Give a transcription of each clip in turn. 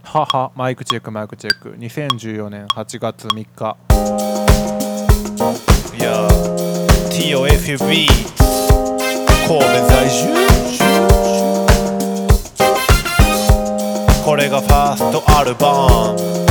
はは、マイクチェックマイクチェック。2014年8月3日。 いや TOFUB 神戸在住。これがファーストアルバム。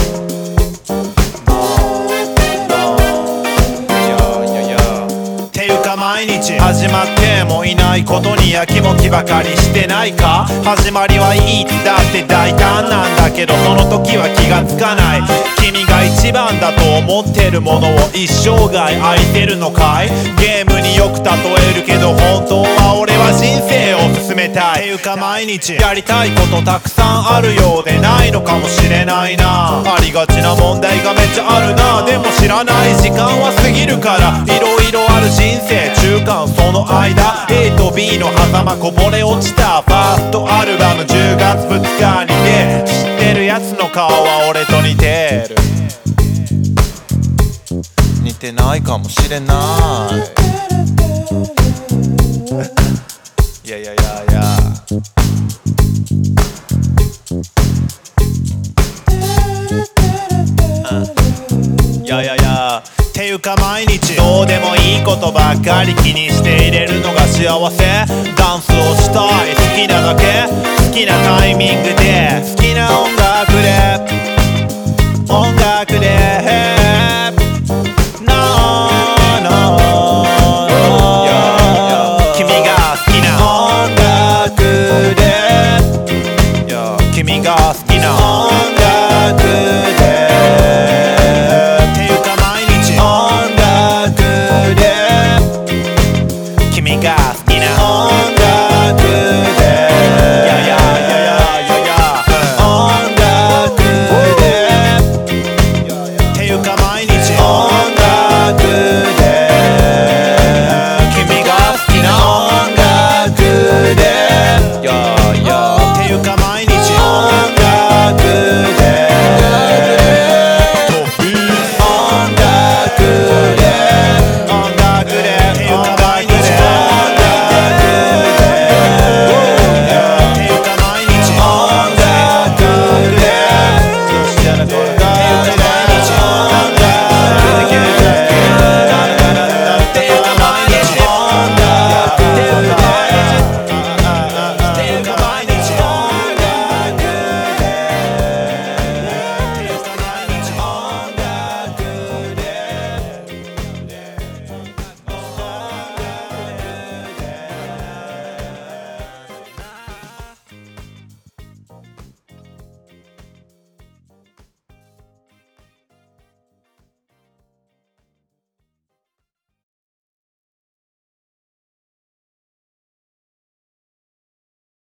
毎日始まってもいないことにやきもきばかりしてないか。始まりはいいだって大胆なんだけど、その時は気がつかない。君が一番だと思ってるものを一生涯愛せるのかい。ゲームによく例えるけど本当は俺は人生を進めたい。ていうか毎日やりたいことたくさんあるようでないのかもしれないな。ありがちな問題がめっちゃあるな。でも知らない時間は過ぎるからいろいろある人生。中間その間 A と B の狭間こぼれ落ちたファーストアルバム10月2日にて、知ってるやつの顔は俺と似てる。似てないかもしれないいやいやいやいやいやいやいやっていうか毎日どうでもいいことばっかり気にしていれるのが幸せ。ダンスをしたい好きなだけ、好きなタイミングで好きな音楽で君が好きな音楽で君が好き